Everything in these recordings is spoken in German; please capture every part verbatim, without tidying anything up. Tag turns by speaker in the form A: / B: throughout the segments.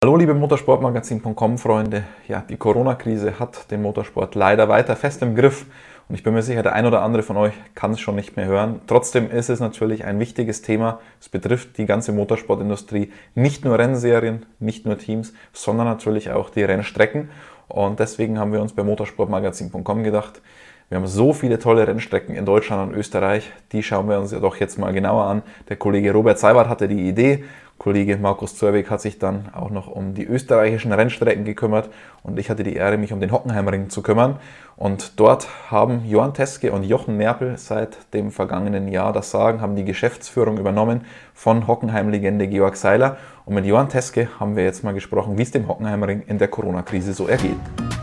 A: Hallo liebe Motorsportmagazin Punkt com Freunde, ja, die Corona-Krise hat den Motorsport leider weiter fest im Griff und ich bin mir sicher, der ein oder andere von euch kann es schon nicht mehr hören. Trotzdem ist es natürlich ein wichtiges Thema, es betrifft die ganze Motorsportindustrie, nicht nur Rennserien, nicht nur Teams, sondern natürlich auch die Rennstrecken und deswegen haben wir uns bei Motorsportmagazin Punkt com gedacht, wir haben so viele tolle Rennstrecken in Deutschland und Österreich, die schauen wir uns ja doch jetzt mal genauer an. Der Kollege Robert Seibert hatte die Idee, Kollege Markus Zörweg hat sich dann auch noch um die österreichischen Rennstrecken gekümmert und ich hatte die Ehre, mich um den Hockenheimring zu kümmern. Und dort haben Johann Teske und Jochen Nerpel seit dem vergangenen Jahr das Sagen, haben die Geschäftsführung übernommen von Hockenheim-Legende Georg Seiler. Und mit Johann Teske haben wir jetzt mal gesprochen, wie es dem Hockenheimring in der Corona-Krise so ergeht.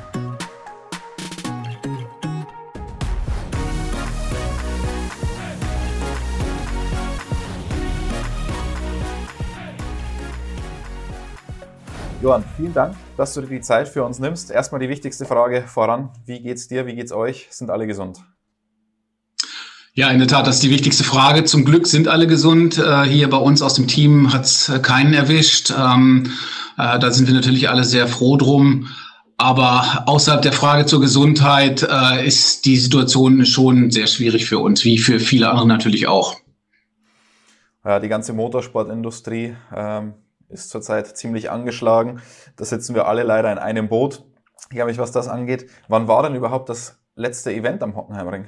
A: Johann, vielen Dank, dass du dir die Zeit für uns nimmst. Erstmal die wichtigste Frage voran. Wie geht's dir? Wie geht's euch? Sind alle gesund?
B: Ja, in der Tat, das ist die wichtigste Frage. Zum Glück sind alle gesund. Hier bei uns aus dem Team hat's keinen erwischt. Da sind wir natürlich alle sehr froh drum. Aber außerhalb der Frage zur Gesundheit ist die Situation schon sehr schwierig für uns, wie für viele andere natürlich auch.
A: Ja, die ganze Motorsportindustrie ähm ist zurzeit ziemlich angeschlagen. Da sitzen wir alle leider in einem Boot. Ich glaube, was das angeht. Wann war denn überhaupt das letzte Event am Hockenheimring?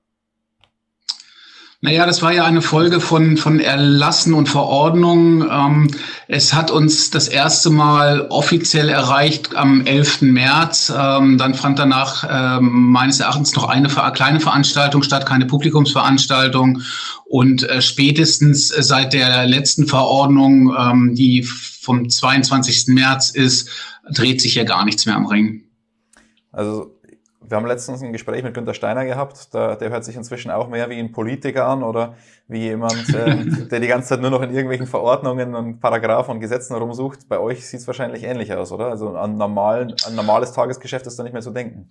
B: Naja, das war ja eine Folge von von Erlassen und Verordnungen. Ähm, es hat uns das erste Mal offiziell erreicht am elften März. Ähm, dann fand danach ähm, meines Erachtens noch eine kleine Veranstaltung statt, keine Publikumsveranstaltung. Und äh, spätestens seit der letzten Verordnung, ähm, die vom zweiundzwanzigsten März ist, dreht sich ja gar nichts mehr am Ring.
A: Also wir haben letztens ein Gespräch mit Günther Steiner gehabt, der, der hört sich inzwischen auch mehr wie ein Politiker an oder wie jemand, äh, der die ganze Zeit nur noch in irgendwelchen Verordnungen und Paragraphen und Gesetzen rumsucht. Bei euch sieht es wahrscheinlich ähnlich aus, oder? Also an normalen, an normales Tagesgeschäft ist da nicht mehr zu denken.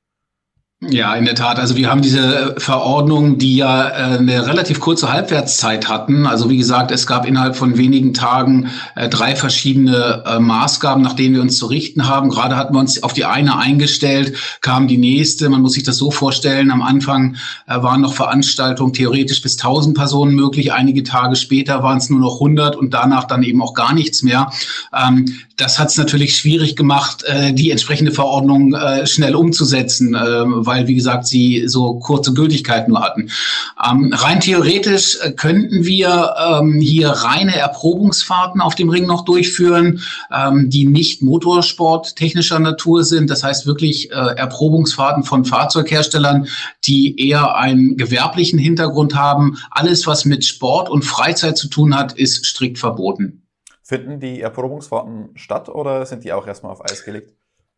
B: Ja, in der Tat. Also wir haben diese Verordnungen, die ja äh, eine relativ kurze Halbwertszeit hatten. Also wie gesagt, es gab innerhalb von wenigen Tagen äh, drei verschiedene äh, Maßgaben, nach denen wir uns zu richten haben. Gerade hatten wir uns auf die eine eingestellt, kam die nächste. Man muss sich das so vorstellen, am Anfang äh, waren noch Veranstaltungen theoretisch bis tausend Personen möglich. Einige Tage später waren es nur noch hundert und danach dann eben auch gar nichts mehr. Ähm, das hat es natürlich schwierig gemacht, äh, die entsprechende Verordnung äh, schnell umzusetzen, äh, weil, wie gesagt, sie so kurze Gültigkeit nur hatten. Ähm, rein theoretisch äh, könnten wir ähm, hier reine Erprobungsfahrten auf dem Ring noch durchführen, ähm, die nicht motorsporttechnischer Natur sind. Das heißt wirklich äh, Erprobungsfahrten von Fahrzeugherstellern, die eher einen gewerblichen Hintergrund haben. Alles, was mit Sport und Freizeit zu tun hat, ist strikt verboten.
A: Finden die Erprobungsfahrten statt oder sind die auch erstmal auf Eis gelegt?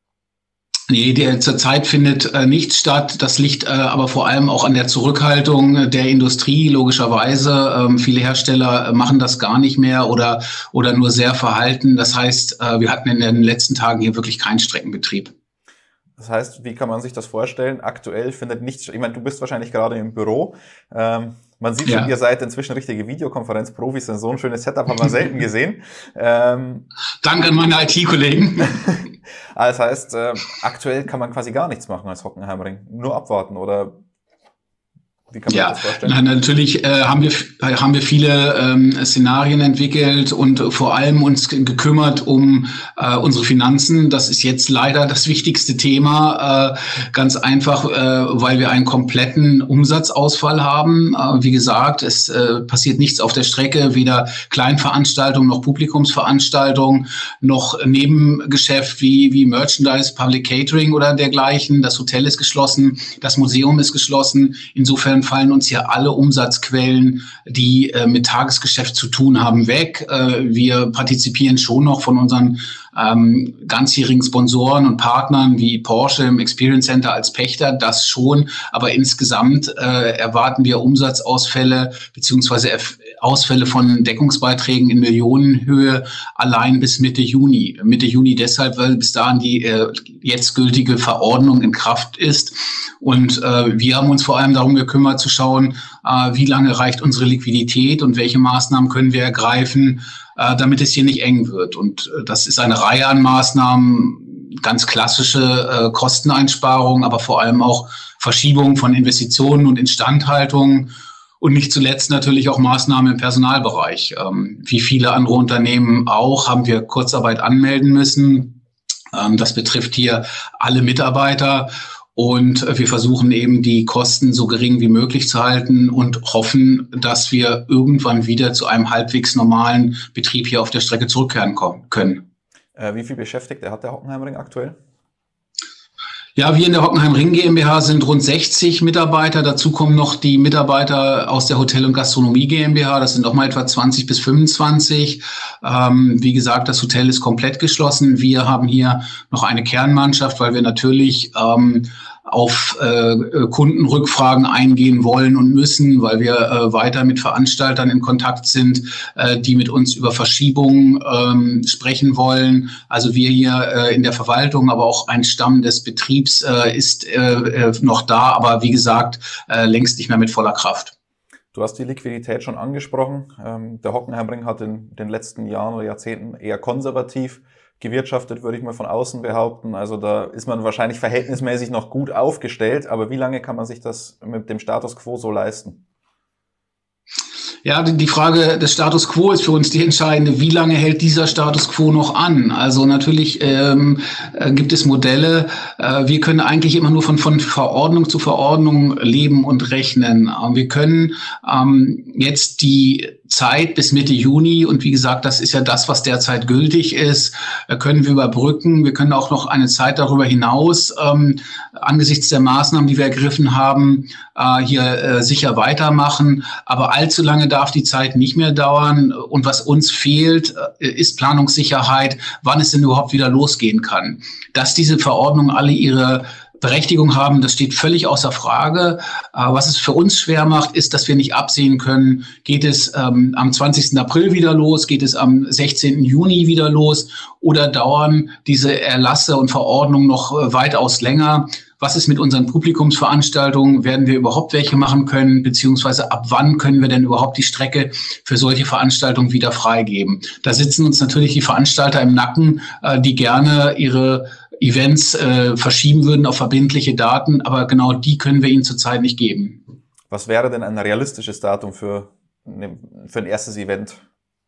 B: Nee, der zurzeit findet äh, nichts statt. Das liegt äh, aber vor allem auch an der Zurückhaltung der Industrie, logischerweise. Ähm, viele Hersteller machen das gar nicht mehr oder oder nur sehr verhalten. Das heißt, äh, wir hatten in den letzten Tagen hier wirklich keinen Streckenbetrieb.
A: Das heißt, wie kann man sich das vorstellen? Aktuell findet nichts statt. Ich meine, du bist wahrscheinlich gerade im Büro. Ähm, man sieht schon, ja. Ihr seid inzwischen richtige Videokonferenzprofis. So ein schönes Setup haben wir selten gesehen. Ähm,
B: Danke an meine I T-Kollegen.
A: Das heißt, äh, aktuell kann man quasi gar nichts machen als Hockenheimring. Nur abwarten oder... Wie kann man
B: ja,
A: das vorstellen?
B: Na, natürlich äh, haben wir haben wir viele ähm, Szenarien entwickelt und vor allem uns gekümmert um äh, unsere Finanzen. Das ist jetzt leider das wichtigste Thema, äh, ganz einfach, äh, weil wir einen kompletten Umsatzausfall haben. Äh, wie gesagt, es äh, passiert nichts auf der Strecke, weder Kleinveranstaltungen noch Publikumsveranstaltungen, noch Nebengeschäft wie wie Merchandise, Public Catering oder dergleichen. Das Hotel ist geschlossen, das Museum ist geschlossen. Insofern fallen uns hier alle Umsatzquellen, die äh, mit Tagesgeschäft zu tun haben, weg. Äh, wir partizipieren schon noch von unseren ähm, ganzjährigen Sponsoren und Partnern wie Porsche im Experience Center als Pächter, das schon. Aber insgesamt äh, erwarten wir Umsatzausfälle beziehungsweise Ausfälle von Deckungsbeiträgen in Millionenhöhe allein bis Mitte Juni. Mitte Juni deshalb, weil bis dahin die äh, jetzt gültige Verordnung in Kraft ist. Und äh, wir haben uns vor allem darum gekümmert zu schauen, äh, wie lange reicht unsere Liquidität und welche Maßnahmen können wir ergreifen, äh, damit es hier nicht eng wird. Und äh, das ist eine Reihe an Maßnahmen, ganz klassische äh, Kosteneinsparungen, aber vor allem auch Verschiebung von Investitionen und Instandhaltung und nicht zuletzt natürlich auch Maßnahmen im Personalbereich. Ähm, wie viele andere Unternehmen auch, haben wir Kurzarbeit anmelden müssen. Ähm, das betrifft hier alle Mitarbeiter. Und wir versuchen eben, die Kosten so gering wie möglich zu halten und hoffen, dass wir irgendwann wieder zu einem halbwegs normalen Betrieb hier auf der Strecke zurückkehren können.
A: Äh, wie viele Beschäftigte hat der Hockenheimring aktuell?
B: Ja, wir in der Hockenheimring GmbH sind rund sechzig Mitarbeiter. Dazu kommen noch die Mitarbeiter aus der Hotel- und Gastronomie GmbH. Das sind noch mal etwa zwanzig bis fünfundzwanzig. Ähm, wie gesagt, das Hotel ist komplett geschlossen. Wir haben hier noch eine Kernmannschaft, weil wir natürlich ähm, auf äh, Kundenrückfragen eingehen wollen und müssen, weil wir äh, weiter mit Veranstaltern in Kontakt sind, äh, die mit uns über Verschiebungen ähm, sprechen wollen. Also wir hier äh, in der Verwaltung, aber auch ein Stamm des Betriebs äh, ist äh, noch da, aber wie gesagt, äh, längst nicht mehr mit voller Kraft.
A: Du hast die Liquidität schon angesprochen. Ähm, der Hockenheimring hat in den letzten Jahren oder Jahrzehnten eher konservativ gewirtschaftet, würde ich mal von außen behaupten. Also da ist man wahrscheinlich verhältnismäßig noch gut aufgestellt, aber wie lange kann man sich das mit dem Status quo so leisten?
B: Ja, die Frage des Status quo ist für uns die entscheidende. Wie lange hält dieser Status quo noch an? Also natürlich ähm, äh, gibt es Modelle. Äh, wir können eigentlich immer nur von, von Verordnung zu Verordnung leben und rechnen. Ähm, wir können ähm, jetzt die Zeit bis Mitte Juni, und wie gesagt, das ist ja das, was derzeit gültig ist, äh, können wir überbrücken. Wir können auch noch eine Zeit darüber hinaus ähm, angesichts der Maßnahmen, die wir ergriffen haben, äh, hier äh, sicher weitermachen. Aber allzu lange darf die Zeit nicht mehr dauern. Und was uns fehlt, äh, ist Planungssicherheit, wann es denn überhaupt wieder losgehen kann. Dass diese Verordnungen alle ihre Berechtigung haben, das steht völlig außer Frage. Äh, was es für uns schwer macht, ist, dass wir nicht absehen können, geht es ähm, am zwanzigsten April wieder los, geht es am sechzehnten Juni wieder los oder dauern diese Erlasse und Verordnungen noch äh, weitaus länger? Was ist mit unseren Publikumsveranstaltungen? Werden wir überhaupt welche machen können? Beziehungsweise ab wann können wir denn überhaupt die Strecke für solche Veranstaltungen wieder freigeben? Da sitzen uns natürlich die Veranstalter im Nacken, äh, die gerne ihre Events äh, verschieben würden auf verbindliche Daten, aber genau die können wir ihnen zurzeit nicht geben.
A: Was wäre denn ein realistisches Datum für, für ein erstes Event?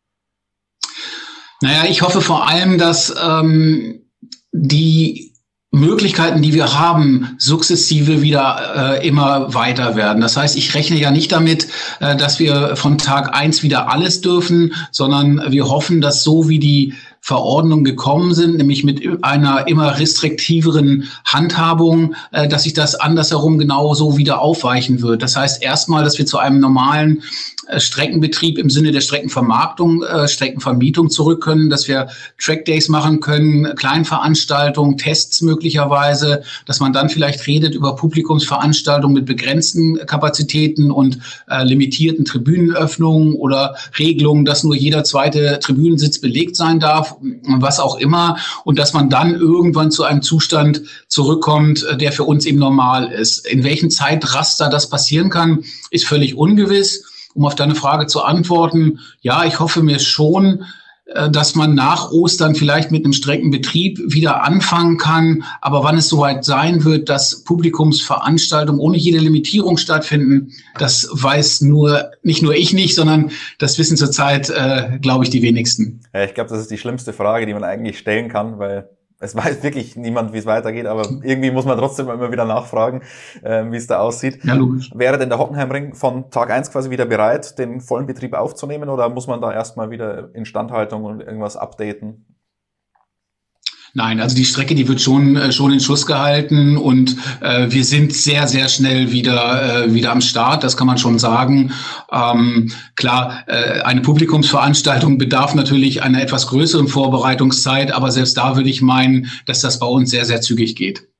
B: Naja, ich hoffe vor allem, dass ähm, die Möglichkeiten, die wir haben, sukzessive wieder äh, immer weiter werden. Das heißt, ich rechne ja nicht damit, äh, dass wir von Tag eins wieder alles dürfen, sondern wir hoffen, dass so wie die Verordnungen gekommen sind, nämlich mit einer immer restriktiveren Handhabung, äh, dass sich das andersherum genauso wieder aufweichen wird. Das heißt erstmal, dass wir zu einem normalen äh, Streckenbetrieb im Sinne der Streckenvermarktung, äh, Streckenvermietung zurück können, dass wir Trackdays machen können, Kleinveranstaltungen, Tests möglicherweise, dass man dann vielleicht redet über Publikumsveranstaltungen mit begrenzten Kapazitäten und äh, limitierten Tribünenöffnungen oder Regelungen, dass nur jeder zweite Tribünensitz belegt sein darf, was auch immer, und dass man dann irgendwann zu einem Zustand zurückkommt, der für uns eben normal ist. In welchem Zeitraster das passieren kann, ist völlig ungewiss. Um auf deine Frage zu antworten, ja, ich hoffe mir schon, dass man nach Ostern vielleicht mit einem Streckenbetrieb wieder anfangen kann. Aber wann es soweit sein wird, dass Publikumsveranstaltungen ohne jede Limitierung stattfinden, das weiß nur nicht nur ich nicht, sondern das wissen zurzeit, äh, glaube ich, die wenigsten.
A: Ja, ich glaube, das ist die schlimmste Frage, die man eigentlich stellen kann, weil es weiß wirklich niemand, wie es weitergeht, aber irgendwie muss man trotzdem immer wieder nachfragen, äh, wie es da aussieht.
B: Ja, logisch.
A: Wäre denn der Hockenheimring von Tag eins quasi wieder bereit, den vollen Betrieb aufzunehmen, oder muss man da erstmal wieder Instandhaltung und irgendwas updaten?
B: Nein, also die Strecke, die wird schon äh, schon in Schuss gehalten, und äh, wir sind sehr, sehr schnell wieder äh, wieder am Start, das kann man schon sagen. Ähm, klar, äh, eine Publikumsveranstaltung bedarf natürlich einer etwas größeren Vorbereitungszeit, aber selbst da würde ich meinen, dass das bei uns sehr, sehr zügig geht.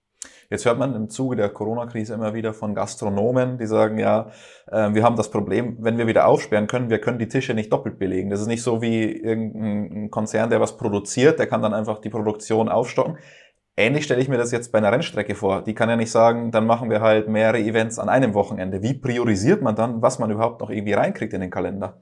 A: Jetzt hört man im Zuge der Corona-Krise immer wieder von Gastronomen, die sagen, ja, äh, wir haben das Problem, wenn wir wieder aufsperren können, wir können die Tische nicht doppelt belegen. Das ist nicht so wie irgendein Konzern, der was produziert, der kann dann einfach die Produktion aufstocken. Ähnlich stelle ich mir das jetzt bei einer Rennstrecke vor. Die kann ja nicht sagen, dann machen wir halt mehrere Events an einem Wochenende. Wie priorisiert man dann, was man überhaupt noch irgendwie reinkriegt in den Kalender?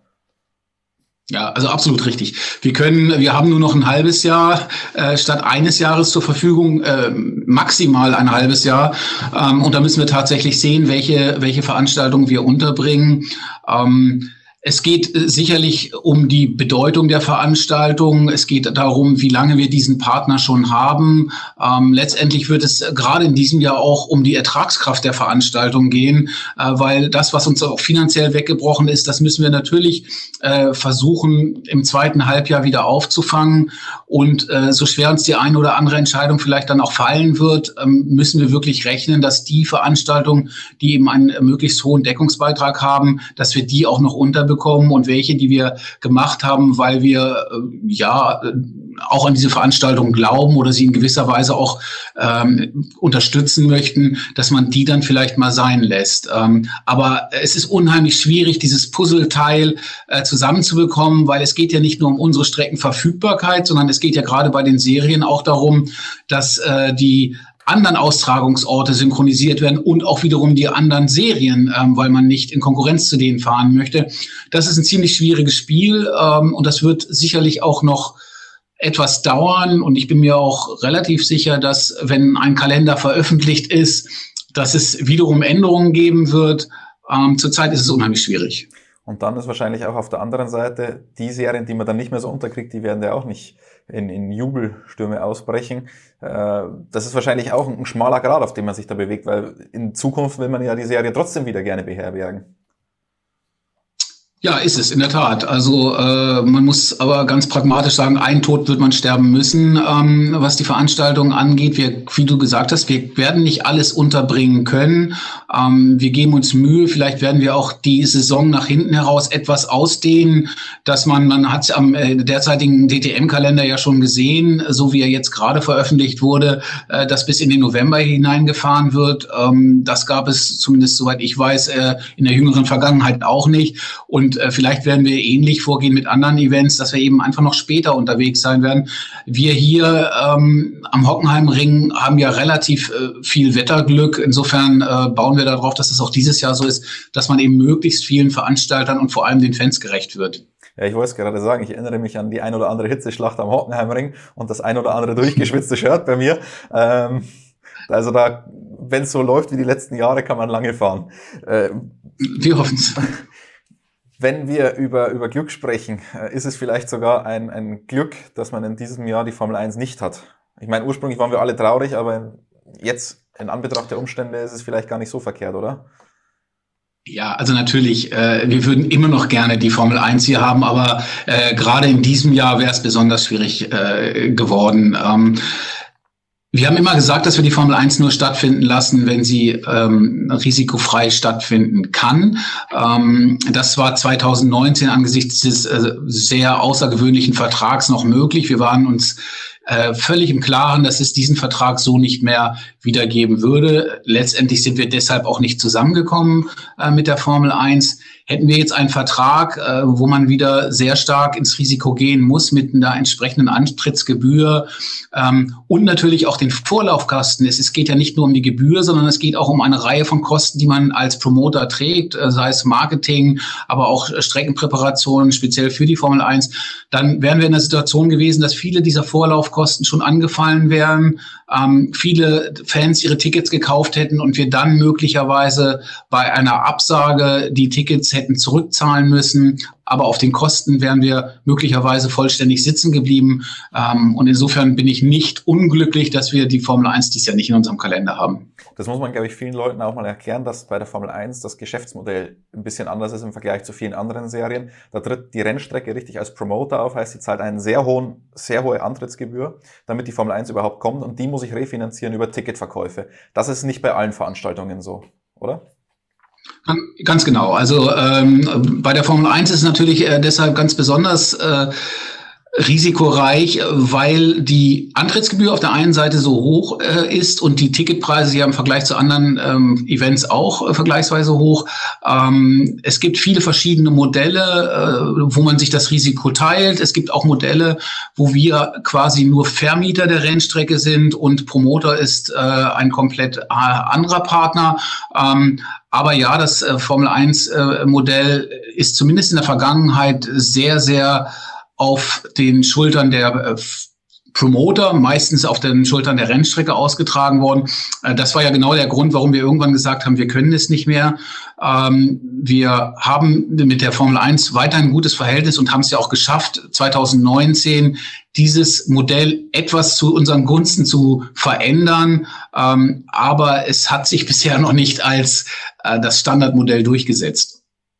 B: Ja, also absolut richtig. Wir können, wir haben nur noch ein halbes Jahr äh, statt eines Jahres zur Verfügung, äh, maximal ein halbes Jahr. Ähm, und da müssen wir tatsächlich sehen, welche welche Veranstaltungen wir unterbringen. Ähm, Es geht sicherlich um die Bedeutung der Veranstaltung. Es geht darum, wie lange wir diesen Partner schon haben. Ähm, letztendlich wird es gerade in diesem Jahr auch um die Ertragskraft der Veranstaltung gehen, äh, weil das, was uns auch finanziell weggebrochen ist, das müssen wir natürlich äh, versuchen, im zweiten Halbjahr wieder aufzufangen. Und äh, so schwer uns die eine oder andere Entscheidung vielleicht dann auch fallen wird, ähm, müssen wir wirklich rechnen, dass die Veranstaltungen, die eben einen möglichst hohen Deckungsbeitrag haben, dass wir die auch noch unterbekommen. bekommen und welche, die wir gemacht haben, weil wir äh, ja äh, auch an diese Veranstaltung glauben oder sie in gewisser Weise auch ähm, unterstützen möchten, dass man die dann vielleicht mal sein lässt. Ähm, aber es ist unheimlich schwierig, dieses Puzzleteil äh, zusammenzubekommen, weil es geht ja nicht nur um unsere Streckenverfügbarkeit, sondern es geht ja gerade bei den Serien auch darum, dass äh, die anderen Austragungsorte synchronisiert werden und auch wiederum die anderen Serien, ähm, weil man nicht in Konkurrenz zu denen fahren möchte. Das ist ein ziemlich schwieriges Spiel ähm, und das wird sicherlich auch noch etwas dauern. Und ich bin mir auch relativ sicher, dass, wenn ein Kalender veröffentlicht ist, dass es wiederum Änderungen geben wird. Ähm, zurzeit ist es unheimlich schwierig.
A: Und dann ist wahrscheinlich auch auf der anderen Seite, die Serien, die man dann nicht mehr so unterkriegt, die werden ja auch nicht in, in Jubelstürme ausbrechen. Äh, das ist wahrscheinlich auch ein schmaler Grat, auf dem man sich da bewegt, weil in Zukunft will man ja die Serie trotzdem wieder gerne beherbergen.
B: Ja, ist es, in der Tat. Also äh, man muss aber ganz pragmatisch sagen, ein Tod wird man sterben müssen, ähm, was die Veranstaltung angeht. Wir, wie du gesagt hast, wir werden nicht alles unterbringen können. Ähm, wir geben uns Mühe, vielleicht werden wir auch die Saison nach hinten heraus etwas ausdehnen, dass man, man hat es am äh, derzeitigen D T M-Kalender ja schon gesehen, so wie er jetzt gerade veröffentlicht wurde, äh, dass bis in den November hineingefahren wird. Ähm, das gab es zumindest, soweit ich weiß, äh, in der jüngeren Vergangenheit auch nicht. Und Und vielleicht werden wir ähnlich vorgehen mit anderen Events, dass wir eben einfach noch später unterwegs sein werden. Wir hier ähm, am Hockenheimring haben ja relativ äh, viel Wetterglück. Insofern äh, bauen wir darauf, dass es auch dieses Jahr so ist, dass man eben möglichst vielen Veranstaltern und vor allem den Fans gerecht wird.
A: Ja, ich wollte es gerade sagen, ich erinnere mich an die ein oder andere Hitzeschlacht am Hockenheimring und das ein oder andere durchgeschwitzte Shirt bei mir. Ähm, also da, wenn es so läuft wie die letzten Jahre, kann man lange fahren. Äh,
B: wir hoffen es.
A: Wenn wir über, über Glück sprechen, ist es vielleicht sogar ein, ein Glück, dass man in diesem Jahr die Formel eins nicht hat. Ich meine, ursprünglich waren wir alle traurig, aber jetzt in Anbetracht der Umstände ist es vielleicht gar nicht so verkehrt, oder?
B: Ja, also natürlich, äh, wir würden immer noch gerne die Formel eins hier haben, aber äh, gerade in diesem Jahr wäre es besonders schwierig äh, geworden. Ähm, Wir haben immer gesagt, dass wir die Formel eins nur stattfinden lassen, wenn sie ähm, risikofrei stattfinden kann. Ähm, das war zwanzig neunzehn angesichts des äh, sehr außergewöhnlichen Vertrags noch möglich. Wir waren uns äh, völlig im Klaren, dass es diesen Vertrag so nicht mehr wiedergeben würde. Letztendlich sind wir deshalb auch nicht zusammengekommen äh, mit der Formel eins. Hätten wir jetzt einen Vertrag, äh, wo man wieder sehr stark ins Risiko gehen muss mit einer entsprechenden Antrittsgebühr ähm, und natürlich auch den Vorlaufkosten. Es, es geht ja nicht nur um die Gebühr, sondern es geht auch um eine Reihe von Kosten, die man als Promoter trägt, äh, sei es Marketing, aber auch Streckenpräparationen, speziell für die Formel eins. Dann wären wir in der Situation gewesen, dass viele dieser Vorlaufkosten schon angefallen wären, ähm, viele Fans ihre Tickets gekauft hätten und wir dann möglicherweise bei einer Absage die Tickets hätten zurückzahlen müssen, aber auf den Kosten wären wir möglicherweise vollständig sitzen geblieben. Ähm, und insofern bin ich nicht unglücklich, dass wir die Formel eins dieses Jahr nicht in unserem Kalender haben.
A: Das muss man, glaube ich, vielen Leuten auch mal erklären, dass bei der Formel eins das Geschäftsmodell ein bisschen anders ist im Vergleich zu vielen anderen Serien. Da tritt die Rennstrecke richtig als Promoter auf, heißt, sie zahlt einen sehr hohen, sehr hohe Antrittsgebühr, damit die Formel eins überhaupt kommt und die muss ich refinanzieren über Ticketverkäufe. Das ist nicht bei allen Veranstaltungen so, oder?
B: Ganz genau. Also ähm, bei der Formel eins ist es natürlich äh, deshalb ganz besonders äh, risikoreich, weil die Antrittsgebühr auf der einen Seite so hoch äh, ist und die Ticketpreise ja im Vergleich zu anderen ähm, Events auch äh, vergleichsweise hoch. Ähm, es gibt viele verschiedene Modelle, äh, wo man sich das Risiko teilt. Es gibt auch Modelle, wo wir quasi nur Vermieter der Rennstrecke sind und Promoter ist äh, ein komplett äh, anderer Partner. Ähm, aber ja, das äh, Formel eins äh, Modell ist zumindest in der Vergangenheit sehr, sehr auf den Schultern der äh, Promoter, meistens auf den Schultern der Rennstrecke ausgetragen worden. Äh, das war ja genau der Grund, warum wir irgendwann gesagt haben, wir können es nicht mehr. Ähm, wir haben mit der Formel eins weiter ein gutes Verhältnis und haben es ja auch geschafft, zwanzig neunzehn dieses Modell etwas zu unseren Gunsten zu verändern. Ähm, aber es hat sich bisher noch nicht als äh, das Standardmodell durchgesetzt.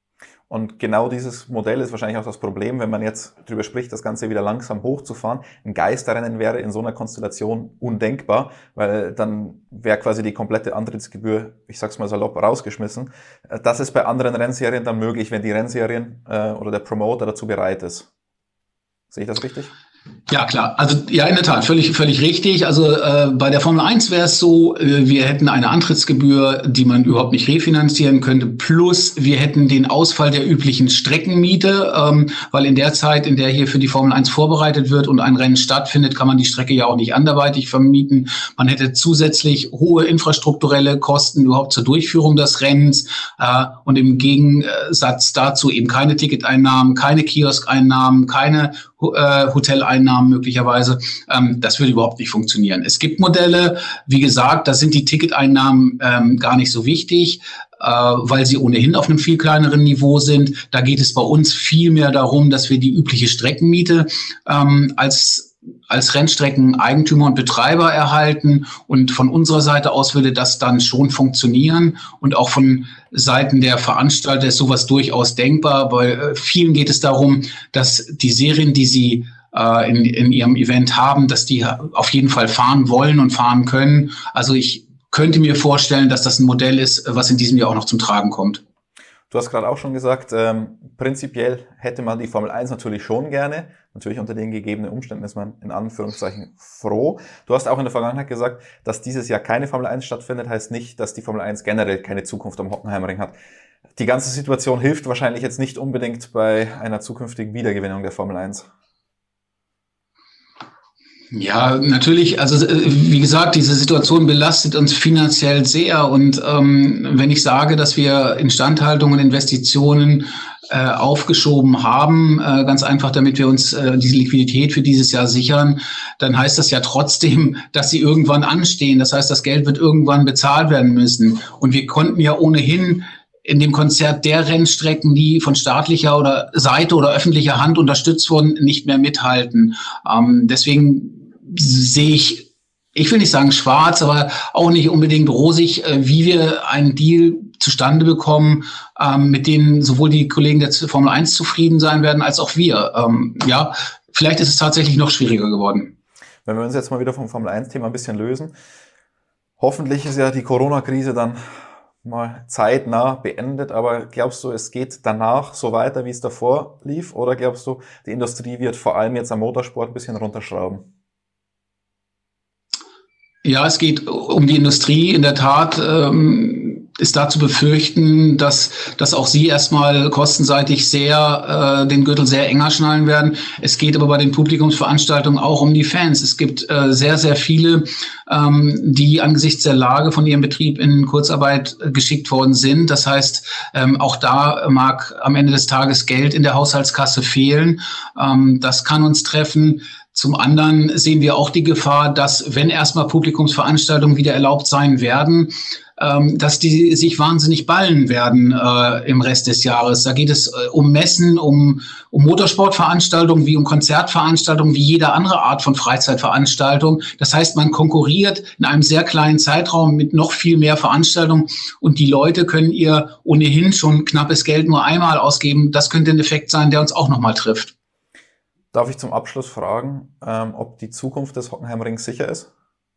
A: Und genau dieses Modell ist wahrscheinlich auch das Problem, wenn man jetzt darüber spricht, das Ganze wieder langsam hochzufahren. Ein Geisterrennen wäre in so einer Konstellation undenkbar, weil dann wäre quasi die komplette Antrittsgebühr, ich sag's mal salopp, rausgeschmissen. Das ist bei anderen Rennserien dann möglich, wenn die Rennserien äh, oder der Promoter dazu bereit ist. Sehe ich das richtig?
B: Ja, klar. Also ja, in der Tat, völlig völlig richtig. Also äh, bei der Formel eins wäre es so, äh, wir hätten eine Antrittsgebühr, die man überhaupt nicht refinanzieren könnte, plus wir hätten den Ausfall der üblichen Streckenmiete, ähm, weil in der Zeit, in der hier für die Formel eins vorbereitet wird und ein Rennen stattfindet, kann man die Strecke ja auch nicht anderweitig vermieten. Man hätte zusätzlich hohe infrastrukturelle Kosten überhaupt zur Durchführung des Rennens äh, und im Gegensatz dazu eben keine Ticketeinnahmen, keine Kioskeinnahmen, keine äh, Hoteleinnahmen möglicherweise. Ähm, das würde überhaupt nicht funktionieren. Es gibt Modelle, wie gesagt, da sind die Ticketeinnahmen ähm, gar nicht so wichtig, äh, weil sie ohnehin auf einem viel kleineren Niveau sind. Da geht es bei uns viel mehr darum, dass wir die übliche Streckenmiete ähm, als als Rennstreckeneigentümer und Betreiber erhalten. Und von unserer Seite aus würde das dann schon funktionieren. Und auch von Seiten der Veranstalter ist sowas durchaus denkbar. Bei vielen geht es darum, dass die Serien, die sie äh, in, in ihrem Event haben, dass die auf jeden Fall fahren wollen und fahren können. Also ich könnte mir vorstellen, dass das ein Modell ist, was in diesem Jahr auch noch zum Tragen kommt.
A: Du hast gerade auch schon gesagt, ähm, prinzipiell hätte man die Formel eins natürlich schon gerne. Natürlich unter den gegebenen Umständen ist man in Anführungszeichen froh. Du hast auch in der Vergangenheit gesagt, dass dieses Jahr keine Formel eins stattfindet, heißt nicht, dass die Formel eins generell keine Zukunft am Hockenheimring hat. Die ganze Situation hilft wahrscheinlich jetzt nicht unbedingt bei einer zukünftigen Wiedergewinnung der Formel eins.
B: Ja, natürlich. Also wie gesagt, diese Situation belastet uns finanziell sehr. Und ähm, wenn ich sage, dass wir Instandhaltung und Investitionen äh, aufgeschoben haben, äh, ganz einfach, damit wir uns äh, diese Liquidität für dieses Jahr sichern, dann heißt das ja trotzdem, dass sie irgendwann anstehen. Das heißt, das Geld wird irgendwann bezahlt werden müssen. Und wir konnten ja ohnehin in dem Konzert der Rennstrecken, die von staatlicher oder Seite oder öffentlicher Hand unterstützt wurden, nicht mehr mithalten. Ähm, deswegen sehe ich, ich will nicht sagen schwarz, aber auch nicht unbedingt rosig, äh, wie wir einen Deal zustande bekommen, ähm, mit dem sowohl die Kollegen der Formel eins zufrieden sein werden, als auch wir. Ähm, ja, vielleicht ist es tatsächlich noch schwieriger geworden.
A: Wenn wir uns jetzt mal wieder vom Formel eins Thema ein bisschen lösen, hoffentlich ist ja die Corona-Krise dann mal zeitnah beendet, aber glaubst du, es geht danach so weiter, wie es davor lief, oder glaubst du, die Industrie wird vor allem jetzt am Motorsport ein bisschen runterschrauben?
B: Ja, es geht um die Industrie. In der Tat ähm, ist da zu befürchten, dass, dass auch sie erstmal kostenseitig sehr äh, den Gürtel sehr enger schnallen werden. Es geht aber bei den Publikumsveranstaltungen auch um die Fans. Es gibt äh, sehr, sehr viele, ähm, die angesichts der Lage von ihrem Betrieb in Kurzarbeit äh, geschickt worden sind. Das heißt, ähm, auch da mag am Ende des Tages Geld in der Haushaltskasse fehlen. Ähm, das kann uns treffen. Zum anderen sehen wir auch die Gefahr, dass, wenn erstmal Publikumsveranstaltungen wieder erlaubt sein werden, ähm, dass die sich wahnsinnig ballen werden äh, im Rest des Jahres. Da geht es äh, um Messen, um, um Motorsportveranstaltungen, wie um Konzertveranstaltungen, wie jede andere Art von Freizeitveranstaltung. Das heißt, man konkurriert in einem sehr kleinen Zeitraum mit noch viel mehr Veranstaltungen und die Leute können ihr ohnehin schon knappes Geld nur einmal ausgeben. Das könnte ein Effekt sein, der uns auch nochmal trifft.
A: Darf ich zum Abschluss fragen, ähm, ob die Zukunft des Hockenheimrings sicher ist?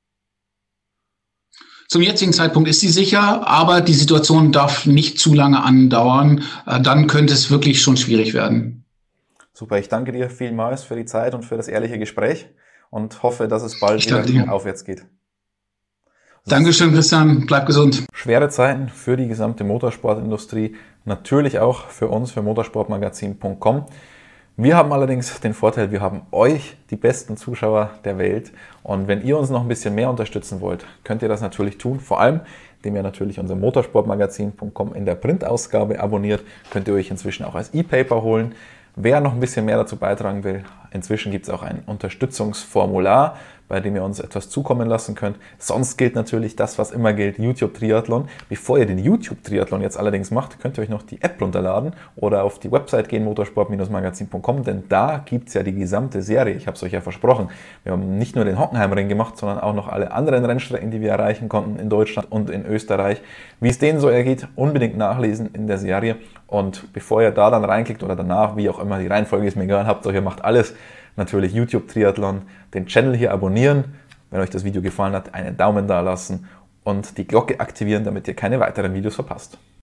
B: Zum jetzigen Zeitpunkt ist sie sicher, aber die Situation darf nicht zu lange andauern. Äh, dann könnte es wirklich schon schwierig werden.
A: Super, ich danke dir vielmals für die Zeit und für das ehrliche Gespräch und hoffe, dass es bald
B: Ich danke dir.
A: wieder aufwärts geht.
B: Dankeschön, Christian. Bleib gesund.
A: Schwere Zeiten für die gesamte Motorsportindustrie, natürlich auch für uns, für motorsportmagazin punkt com. Wir haben allerdings den Vorteil, wir haben euch, die besten Zuschauer der Welt. Und wenn ihr uns noch ein bisschen mehr unterstützen wollt, könnt ihr das natürlich tun. Vor allem, indem ihr natürlich unser motorsportmagazin punkt com in der Printausgabe abonniert, könnt ihr euch inzwischen auch als E-Paper holen. Wer noch ein bisschen mehr dazu beitragen will, inzwischen gibt es auch ein Unterstützungsformular, bei dem ihr uns etwas zukommen lassen könnt. Sonst gilt natürlich das, was immer gilt, YouTube Triathlon. Bevor ihr den YouTube Triathlon jetzt allerdings macht, könnt ihr euch noch die App runterladen oder auf die Website gehen, motorsport magazin punkt com, denn da gibt es ja die gesamte Serie. Ich habe es euch ja versprochen. Wir haben nicht nur den Hockenheimring gemacht, sondern auch noch alle anderen Rennstrecken, die wir erreichen konnten in Deutschland und in Österreich. Wie es denen so ergeht, unbedingt nachlesen in der Serie. Und bevor ihr da dann reinklickt oder danach, wie auch immer, die Reihenfolge ist mir egal, habt ihr macht alles. Natürlich YouTube Triathlon, den Channel hier abonnieren, wenn euch das Video gefallen hat, einen Daumen da lassen und die Glocke aktivieren, damit ihr keine weiteren Videos verpasst.